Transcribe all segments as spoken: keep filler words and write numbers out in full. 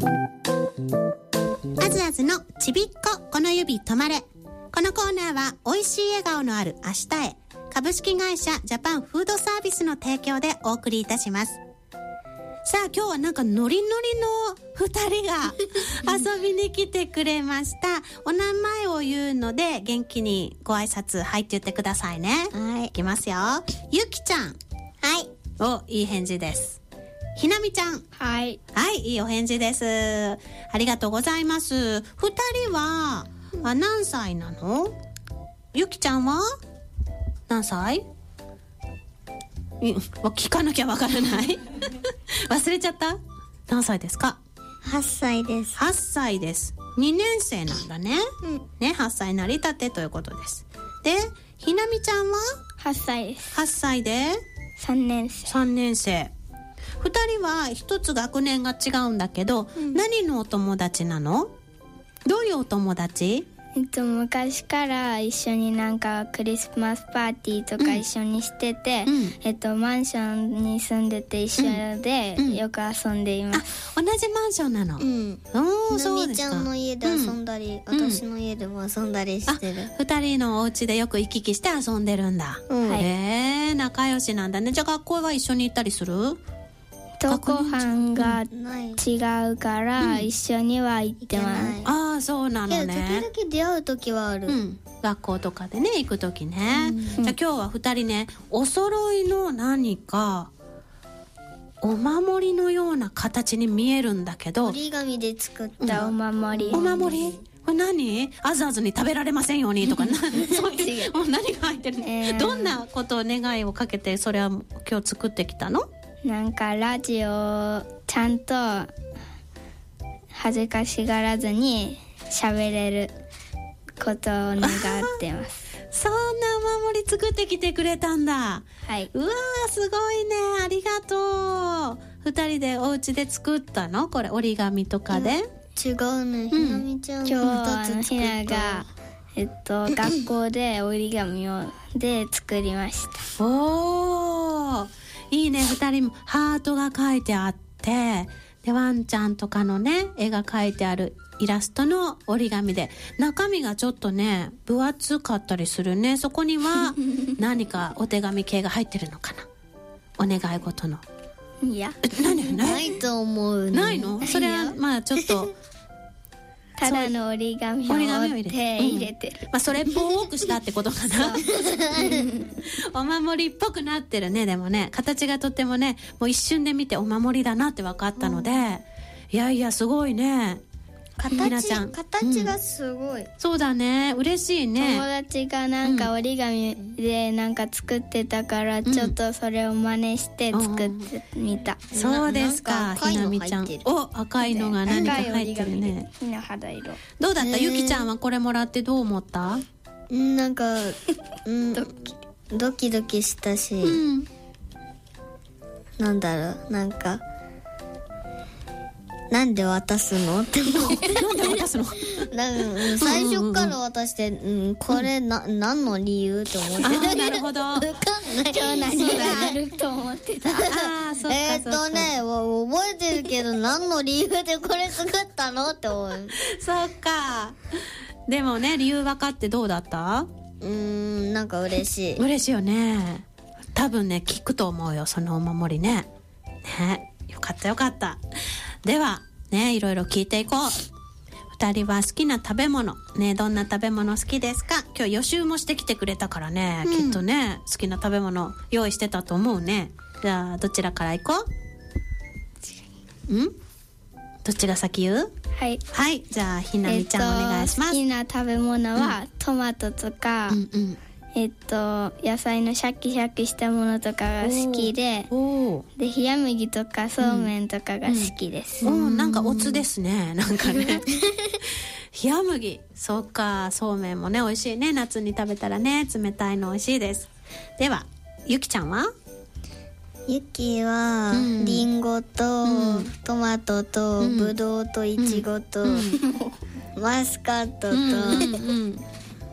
あずあずのちびっここの指止まれ。このコーナーは美味しい笑顔のある明日へ、株式会社ジャパンフードサービスの提供でお送りいたします。さあ今日はなんかノリノリの二人が遊びに来てくれました。お名前を言うので元気にご挨拶はいって言ってくださいね。はい。いきますよ。ゆきちゃん。はい。お、いい返事です。ひなみちゃん。はい。はい、いいお返事です。ありがとうございます。二人は、あ、何歳なの？ゆきちゃんは何歳？うん、聞かなきゃわからない忘れちゃった？何歳ですか？ はっさいです。 はっさいです。にねん生なんだね。うん、ね、はっさいなりたてということです。で、ひなみちゃんははっさいです。 はっさいでさんねん生。 さんねん生。ふたりは一つ学年が違うんだけど、うん、何のお友達なの？どういうお友達？ えっと、昔から一緒になんかクリスマスパーティーとか一緒にしてて、うん、えっと、マンションに住んでて一緒でよく遊んでいます。 うんうん、あ、同じマンションなの？うん。おー、そうですか。 ひなみちゃんの家で遊んだり、うん、私の家でも遊んだりしてる。 二人のお家でよく行き来して遊んでるんだ。うん、へー、仲良しなんだね。じゃあ学校は一緒に行ったりする？ 登校班が違うから一緒には行ってます。 ああ、そうなのね。 時々出会う時はある、うん、 学校とかでね行く時ね、うん、じゃあ今日は二人ね、お揃いの何かお守りのような形に見えるんだけど、 折り紙で作ったお守り、 うん、お守りこれ何？あずあずに食べられませんようにとかなそういう何が入ってるの、えー、どんなことを願いをかけてそれは今日作ってきたの？ なんかラジオちゃんと恥ずかしがらずに喋れることを願ってますそんなお守り作ってきてくれたんだ。はい。うわー、すごいね、ありがとう。二人でお家で作ったの？これ折り紙とかで？ 違うね、ひなみちゃんがふたつ作った。今日ひながえっと学校で折り紙をで作りましたおー、いいね。二人もハートが書いてあって、でワンちゃんとかのね絵が描いてあるイラストの折り紙で、中身がちょっとね分厚かったりするね。そこには何かお手紙系が入ってるのかな？お願い事の。 いや、 何？ ないと思う、ね、 ないの？それはまあちょっとただの折り紙を折って入れてる、うん、 まあそれっぽくしたってことかなお守りっぽくなってるね。でもね形がとってもね、もう一瞬で見てお守りだなって分かったので、うん、いやいやすごいね。 形, 形がすごい、うん、 そうだね、嬉しいね。 友達がなんか折り紙でなんか作ってたから、うん、ちょっとそれを真似して作ってみた、 うん、そうですか。ひなみちゃん、お、赤いのが何か入ってるね。 ひな肌色。 どうだった、ゆきちゃんはこれもらってどう思った？ なんか、うん、ドキドキドキしたし、うん、なんだろう、なんかなんで渡すのって思ってなんで渡すのなん最初から渡して、うんうん、これな、うん、何の理由って思ってた。 あ、なるほど。 分かんない。今日何があると思ってた。 あ、そっかそっか。 えーっとね、覚えてるけど何の理由でこれ作ったのって思う。 そっか。でもね、理由分かってどうだった？ うーん、なんか嬉しい。 嬉しいよね。多分ね、効くと思うよ、そのお守りね。ね、よかったよかった。ではね、いろいろ聞いていこう。二人は好きな食べ物ね、どんな食べ物好きですか？今日予習もしてきてくれたからね、うん、きっとね好きな食べ物用意してたと思うね。じゃあどちらから行こう？ん？どっちが先言う？ はいはい、じゃあひなみちゃん、えっと、お願いします。 好きな食べ物は、うん、トマトとか、うんうん、えっと野菜のシャキシャキしたものとかが好きで、で冷麦とかそうめんとかが好きです、 うんうん、お、なんかおつですね、なんかね冷麦、そうか、そうめんもね美味しいね、夏に食べたらね冷たいの美味しいです。ではゆきちゃんは？ ゆきは、うん、リンゴと、うん、トマトと、うん、ブドウとイチゴと、うん、マスカットと、うんうんうん、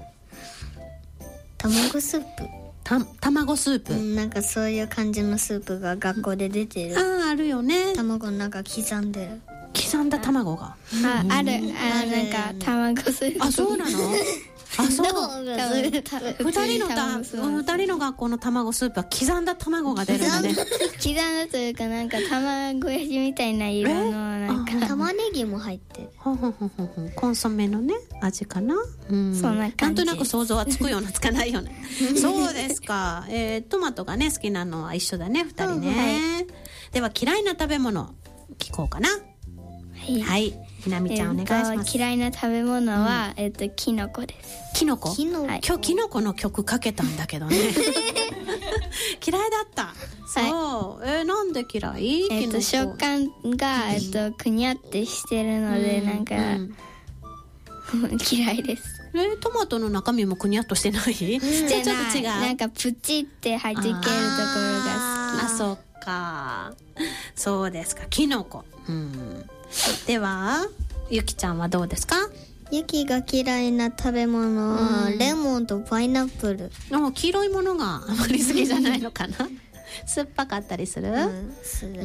卵スープ、 た卵スープ、 うん、なんかそういう感じのスープが学校で出てる。 ああ、あるよね。 卵なんか刻んでる。 刻んだ卵が。 あ、ある、あ、なんか卵スープ。 あ、そうなの？あ、そう。 二人のた、二人の学校の卵スープは刻んだ卵が出るんだね。 刻んだというか、なんか卵焼きみたいな色の、なんか。 玉ねぎも入ってる。 ほんほんほんほんほん。コンソメのね、味かな。 うん。そんな感じ。 なんとなく想像はつくようなつかないよね。そうですか。えー、トマトがね、好きなのは一緒だね、二人ね。はい、では、嫌いな食べ物、聞こうかな。はい。はい。ひなみちゃん、お願いします。 嫌いな食べ物は、うん、えっと、キノコです。 キノコ？ キノコ。 今日キノコの曲かけたんだけどね。嫌いだった。そう。はい、えー、なんで嫌い？ えっと、食感が、えっと、くにゃってしてるので、うん、なんか、うん、嫌いです。 えー、トマトの中身もくにゃっとしてない？ してない。ちょっと違う。なんかプチって弾けるところが好き。 あ、そっか。そうですか。キノコ。うん。では、ゆきちゃんはどうですか？ ゆきが嫌いな食べ物は、うん、レモンとパイナップル。 でも黄色いものがあまり好きじゃないのかな。酸っぱかったりする？うん、する。うん、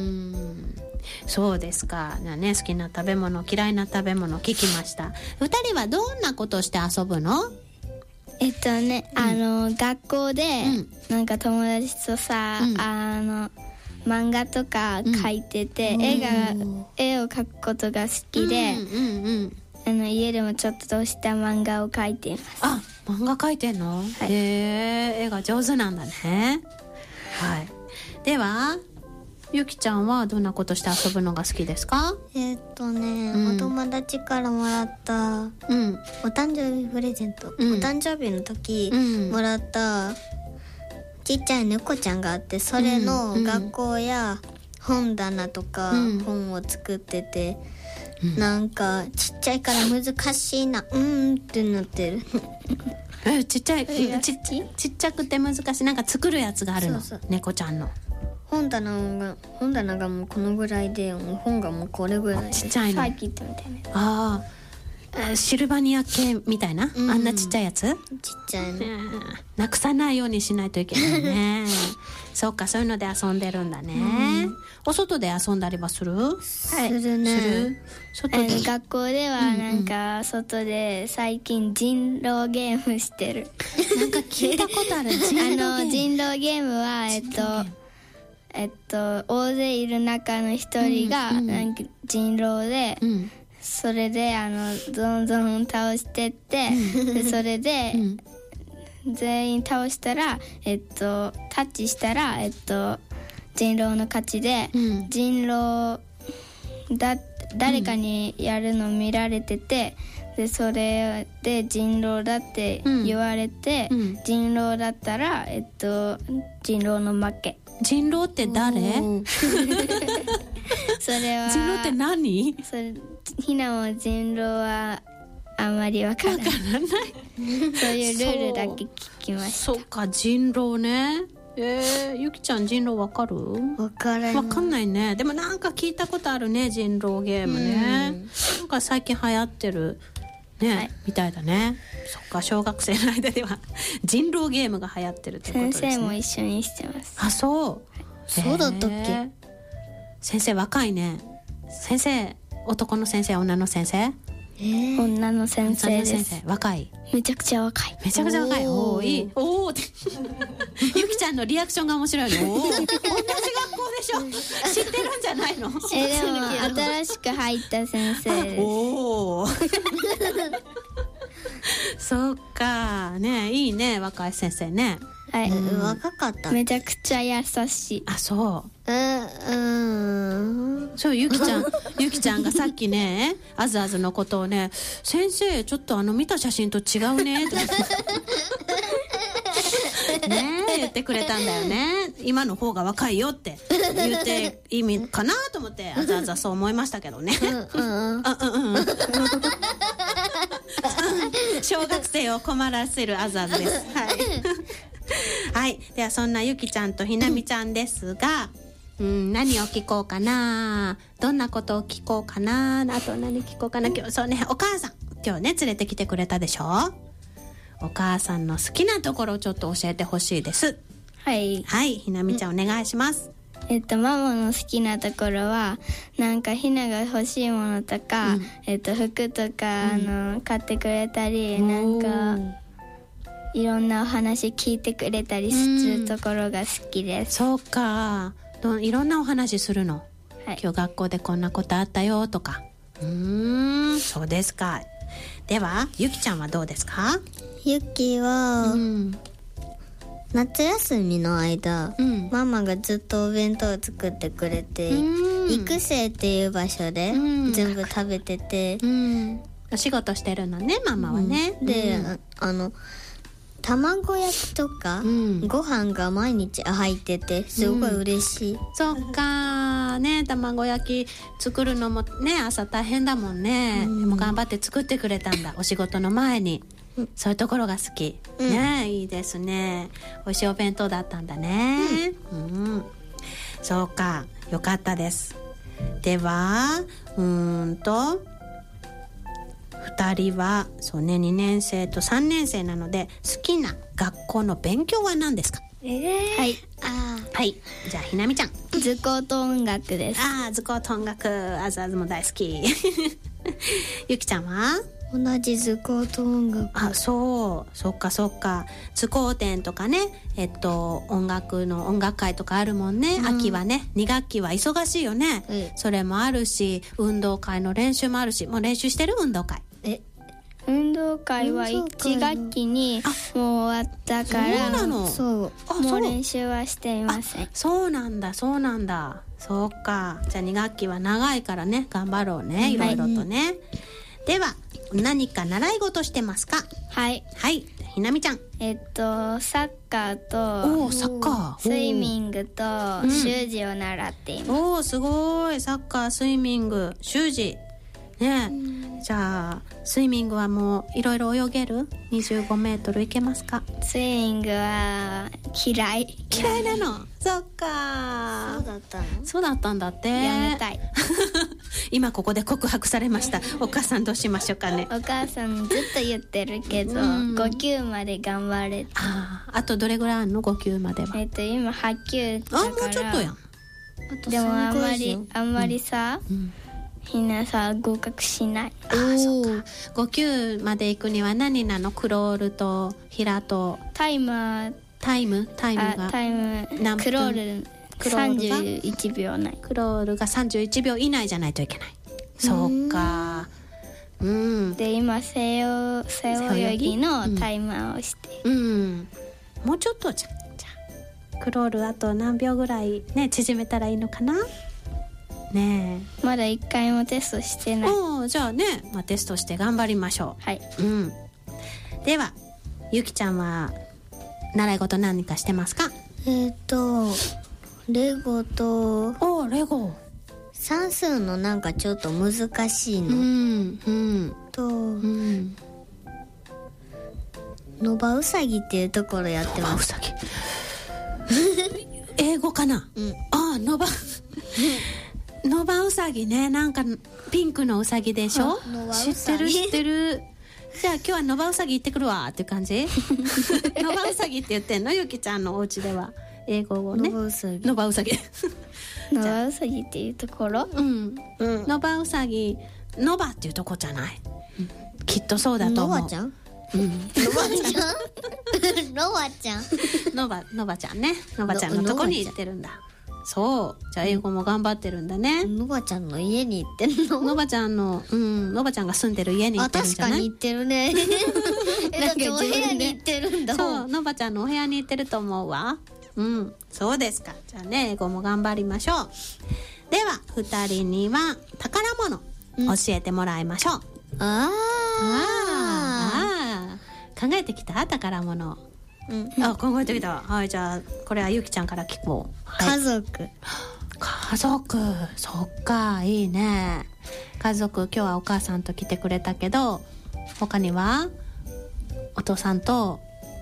そうですか。ね、好きな食べ物、嫌いな食べ物聞きました。二人はどんなことして遊ぶの？ えっとね、うん、あの学校で、うん、なんか友達とさ、うん、あの漫画とか描いてて、うん、絵が絵を描くことが好きで、うんうんうん、あの家でもちょっとした漫画を描いています。 あ、漫画描いてんの？はい、へえ、絵が上手なんだね。はい。では、ゆきちゃんはどんなことして遊ぶのが好きですか？ えー、っとね、うん、お友達からもらった、うん、お誕生日プレゼント、うん、お誕生日の時、うん、もらったちっちゃい猫ちゃんがあって、それの学校や本棚とか本を作ってて、うん、なんかちっちゃいから難しいな、うんってなってる。 え、ちっちゃい、ち, ち, ちっちゃくて難しい、なんか作るやつがあるの。そうそう、猫ちゃんの本棚が本棚がもうこのぐらいで、もう本がもうこれぐらいで、 ちっちゃいの。 サーキットみたいな。 ああ、シルバニア系みたいな、うん、あんなちっちゃいやつ？ちっちゃいの、 うん、なくさないようにしないといけないね。そうか、そういうので遊んでるんだね、うん、お外で遊んだりはする？はい、 するね。する？ 外で学校ではなんか外で最近人狼ゲームしてる。 なんか聞いたことある。人狼ゲーム。あの人狼ゲームはえっとえっと大勢いる中の一人がなんか人狼で、うんうん、それであのどんどん倒してって、うん、でそれで、うん、全員倒したら、えっとタッチしたら、えっと人狼の勝ちで、うん、人狼だ誰かにやるの見られてて、うん、でそれで人狼だって言われて、うん、人狼だったら、えっと人狼の負け。 人狼って誰？ それは人狼って何？ それひなも人狼はあんまりわからない。そういうルールだけ聞きました。 そうか、人狼ね。えー、ゆきちゃん人狼わかる？ わからない。 わかんないね。でもなんか聞いたことあるね、人狼ゲームね。なんか最近流行ってるね、はい、みたいだね。そっか、小学生の間では人狼ゲームが流行ってるってことですね。 先生も一緒にしてます。 あ、そう、はい、 そうだったっけ？ 先生若いね。先生、男の先生、女の先生？ えー、女の先生です。 先生、若い？ めちゃくちゃ若い。 めちゃくちゃ若い。おー、いい。おーってゆきちゃんのリアクションが面白いの。おー、同じ学校でしょ。知ってるんじゃないの？ え、でも新しく入った先生です。 おーそっかね、いいね、若い先生ね。 はい、 うん、若かった。 めちゃくちゃ優しい。 あ、そう。 うん、うん。 そう、ゆきちゃん、ゆきちゃんがさっきね、あずあずのことをね、先生、ちょっとあの見た写真と違うねってねえ言ってくれたんだよね。今の方が若いよって言って意味かなと思って、あざあざそう思いましたけどね。うんうんうん。小学生を困らせるあざあざです。はい。はい。ではそんなゆきちゃんとひなみちゃんですが、うん、何を聞こうかな、どんなことを聞こうかな、あと何聞こうかな。今日そうね、お母さん今日ね連れてきてくれたでしょ。お母さんの好きなところをちょっと教えてほしいです。 はいはい、ひなみちゃんお願いします。 えっとママの好きなところはなんかひなが欲しいものとか、うん、えっと服とか、うん、あの買ってくれたり、なんかいろんなお話聞いてくれたりするところが好きです。 うん、そうか、どいろんなお話するの、はい、今日学校でこんなことあったよとか。うーん、そうですか。ではゆきちゃんはどうですか？ ゆきは、うん、夏休みの間、うん、ママがずっとお弁当を作ってくれて、うん、育成っていう場所で全部食べてて、うん、 お仕事してるのねママはね、 うん、で、うん、あ, あの卵焼きとか、うん、ご飯が毎日入っててすごい嬉しい、うん、 そっかね、卵焼き作るのもね朝大変だもんね、うん、でも頑張って作ってくれたんだお仕事の前に、うん、そういうところが好き、うん、ね、いいですね。おいしいお弁当だったんだね、うんうん、そうか、よかったです。ではうーんとふたりはそうね、にねん生とさんねん生なので好きな学校の勉強は何ですか？ えー、はい、 あはい、じゃあひなみちゃん。 図工と音楽です。 あ図工と音楽、あずあずも大好きゆきちゃんは？ 同じ図工と音楽。 あ、そう、そっかそっか。図工展とかね、えっと音楽の音楽会とかあるもんね、うん、秋はね、に学期は忙しいよね、うん、それもあるし、運動会の練習もあるし、もう練習してる？運動会。 え運動会はいち学期にもう終わったから、 そうなの。 そう、もう練習はしていません。 そうなんだそうなんだ、そうか。じゃあに学期は長いからね、頑張ろうね、いろいろとね、はい、では何か習い事してますか？ はいはい、ひなみちゃん。 えっとサッカーとおサッカースイミングと習字を習っています、うん、 おーすごい。サッカー、スイミング、習字ね、うん、じゃあスイミングはもういろいろ泳げる？にじゅうごメートルいけますか？ スイミングは嫌い嫌いなのそっか、 そうだったの？ そうだったんだって。 やめたい今ここで告白されましたお母さんどうしましょうかね。 お母さんずっと言ってるけど、うん、ご級まで頑張れて。 ああとどれぐらいあるの？ご級までは。 えっと今はち級だから。 あもうちょっとやん。 でもあんまりあんまりさ、うんうんみんなさ合格しない。 あそうか。ご級まで行くには何なの？クロールと平とタイマータイムタイムがタイム何分？ クロールさんじゅういちびょう内。 クロールがさんじゅういちびょう以内じゃないといけない。そうか。うんで今背泳背泳ぎのタイマーをして、 うん、うん、もうちょっとじゃじゃあクロールあと何秒ぐらいね縮めたらいいのかなね。えまだ一回もテストしてない。 おじゃあね、まあ、テストして頑張りましょう。はい、 うん、ではゆきちゃんは習い事何かしてますか？ えっとレゴとおレゴ算数のなんかちょっと難しいの、 うんうん、 と、うん、のばうさぎっていうところやってます。 のばうさぎ英語かな、うん、あのばのばうさぎね、なんかピンクのうさぎでしょ。知ってる知ってる。じゃあ今日はのばうさぎ行ってくるわって感じのばうさぎって言ってんのゆきちゃんのお家では英語をね。 のばうさぎのばうさぎのばうさぎっていうところ、 うん、うん、のばうさぎのばっていうとこじゃない、うん、きっとそうだと思う。 のばちゃん、うん、のばちゃんのばちゃんのばのばちゃんね、のばちゃんのとこに行ってるんだ。そうじゃあ英語も頑張ってるんだね。 のばちゃんの家に行ってるの？ のばちゃんのうんのばちゃんが住んでる家に行ってるんじゃない？ あ確かに行ってるねえだってお部屋に行ってるんだ。 そうのばちゃんのお部屋に行ってると思うわ。うんそうですか。じゃあね英語も頑張りましょう。ではふたりには宝物教えてもらいましょう、うん、 あああ考えてきた宝物、うん、あ考えてきた。はいじゃあこれはゆきちゃんから聞こう、 はい、家族家族そっかいいね。家族今日はお母さんと来てくれたけど他にはお父さんと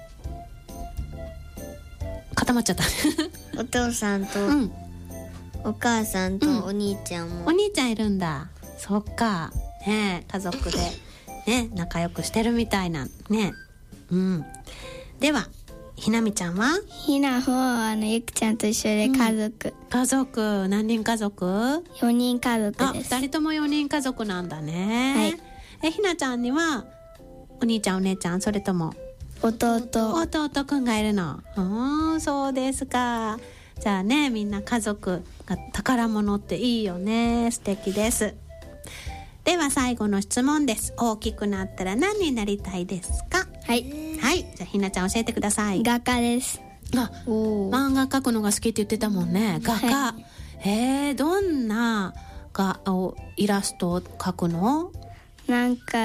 固まっちゃったお父さんと、うん、お母さんとお兄ちゃんも、 うん、お兄ちゃんいるんだ。そっかね家族でね仲良くしてるみたいなね。うんではひなみちゃんは？ ひなもあのゆきちゃんと一緒で家族、うん、 家族何人家族？ よにん家族です。 あ、ふたりともよにん家族なんだね。はい。え、ひなちゃんにはお兄ちゃんお姉ちゃん、それとも弟弟くんがいるの？うん、そうですか。じゃあね、みんな家族が宝物っていいよね。素敵です。では最後の質問です。大きくなったら何になりたいですか？ はい、 はい、じゃあひなちゃん教えてください。 画家です。 あ、漫画描くのが好きって言ってたもんね。画家、はい、えー、どんながイラストを描くの？ なんか、うん、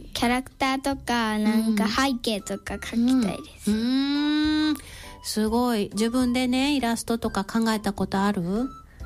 キャラクターとかなんか背景とか描きたいです。 うん、うーん、すごい。自分でねイラストとか考えたことある？う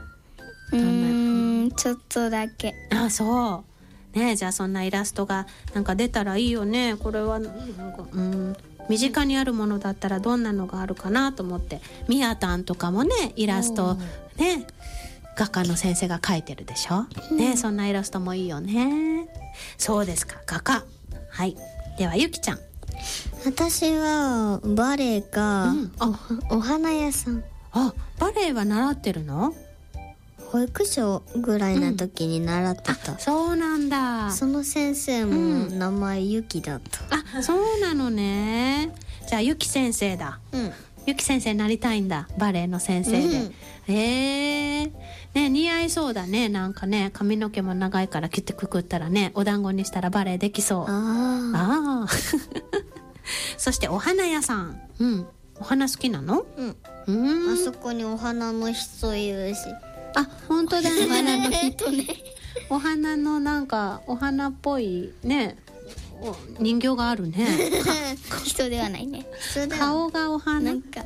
ーん、ちょっとだけ。 あ、そうね。じゃあそんなイラストがなんか出たらいいよね。これはなんか、うん、身近にあるものだったらどんなのがあるかなと思って。みやたんとかもねイラストね画家の先生が描いてるでしょ、うん、ね、そんなイラストもいいよね。そうですか、画家。はい、ではゆきちゃん。 私はバレエか、うん、お, お花屋さん。 あ、バレエは習ってるの？ 保育所ぐらいの時に習ってた、 うん、そうなんだ。 その先生も名前ゆきだった、 うん、あ、そうなのね。じゃあゆき先生だ。うん、ゆき先生になりたいんだ、バレエの先生で、うん、えー、ね、似合いそうだね。なんかね、髪の毛も長いから切ってくくったらね、お団子にしたらバレエできそう。ああそしてお花屋さん。うん、お花好きなの？ うん、うん、あそこにお花の人いるし。 あ、本当だね。 お花の人ねお花のなんかお花っぽいね人形があるね人ではないね。 顔がお花、 なんか、うん、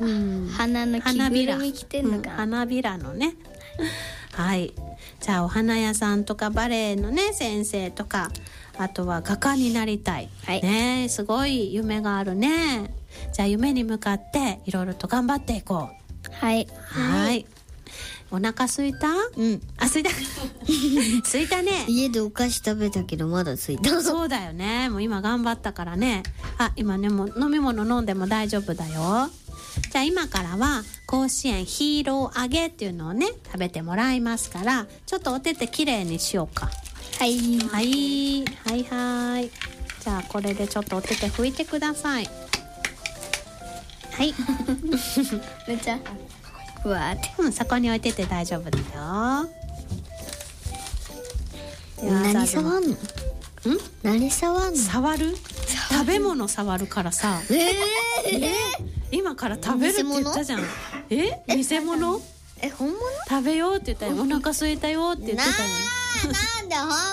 花の着ぐるみ着てんのかな、 うん、花びらのねはい、じゃあお花屋さんとかバレエのね先生とか、あとは画家になりたい、はい、ね、すごい夢があるね。じゃあ夢に向かっていろいろと頑張っていこう。 はい、 はい、はい。お腹すいた？うん。あ、すいた。すいたね。 家でお菓子食べたけどまだすいた。 そうだよね。もう今頑張ったからね。あ、今ね、もう飲み物飲んでも大丈夫だよ。じゃあ今からは甲子園ヒーロー揚げっていうのをね食べてもらいますから、ちょっとお手手きれいにしようか。 はい。 はい。はいはい。じゃあこれでちょっとお手手拭いてください。はい。 めっちゃ。うわーって、 うん、そこに置いてて大丈夫だよ。 何触んの？ん？何触んの？ 触る？食べ物触るからさ。 えー、えー、今から食べるって言ったじゃん。え？偽物？ え、本物？ 食べようって言ったよ。お腹空いたよって言ってたのに。なんで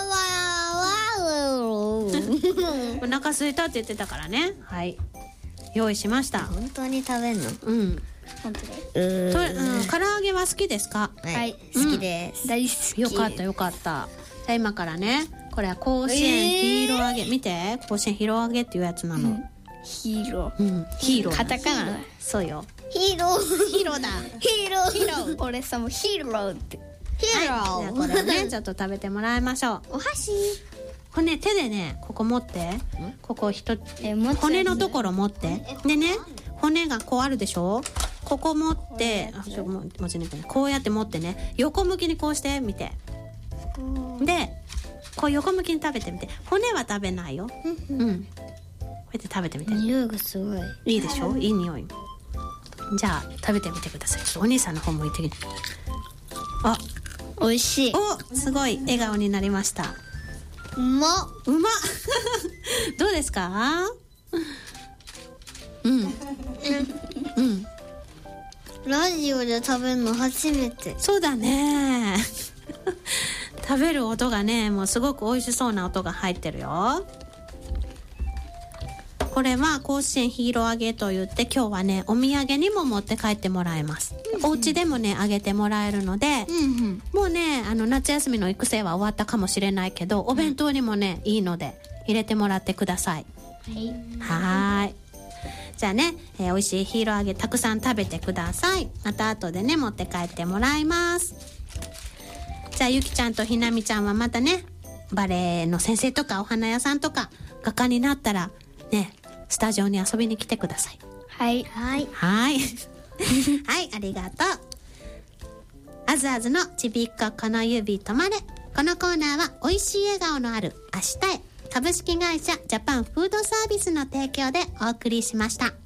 本物は？ お腹空いたって言ってたからね。はい。用意しました。 本当に食べんの？ うん。本当に。うと、うん、唐揚げは好きですか？ はい、好きです。 大好き。 よかったよかった。じゃあ今からね、これは甲子園ヒーロー揚げ、見て、甲子園ヒーロー揚げっていうやつなの。 ヒーロー。うん、ヒーロー。 カタカナ。 そうよ。 ヒーロー。 ヒーローだ。 ヒーロー。 ヒーロー。俺さもヒーローって。 ヒーロー。 はい、じゃあこれをね、ちょっと食べてもらいましょう。 お箸。 これね、手でね、ここ持って、ここ一つ、骨のところ持って、でね、骨がこうあるでしょ。ここ持って、あ、ちょ、もう、もちろんこうやって持ってね、横向きにこうしてみて。で、こう横向きに食べてみて。骨は食べないよ。うん。こうやって食べてみて。 匂いがすごい。 いいでしょ？いい匂い。じゃあ食べてみてください。ちょっとお兄さんの方向いてみて。あ、 美味しい。 お、すごい笑顔になりました。 うまっ。 うまっ。どうですか？うん。うん。 ラジオで食べるの初めて。 そうだね。食べる音がね、もうすごく美味しそうな音が入ってるよ。これは甲子園ヒーロー揚げと言って、今日はねお土産にも持って帰ってもらえます、うん、お家でもね揚げてもらえるので、うんうん、もうねあの夏休みの育成は終わったかもしれないけど、お弁当にもねいいので入れてもらってください。はい、はい。じゃあね、えー、美味しいヒーロー揚げたくさん食べてください。また後でね持って帰ってもらいます。じゃあゆきちゃんとひなみちゃんはまたねバレエの先生とかお花屋さんとか画家になったらねスタジオに遊びに来てください。 はいはいはいはい、ありがとう。あずあずのちびっここの指止まれ。このコーナーは美味しい笑顔のある明日へ株式会社ジャパンフードサービスの提供でお送りしました。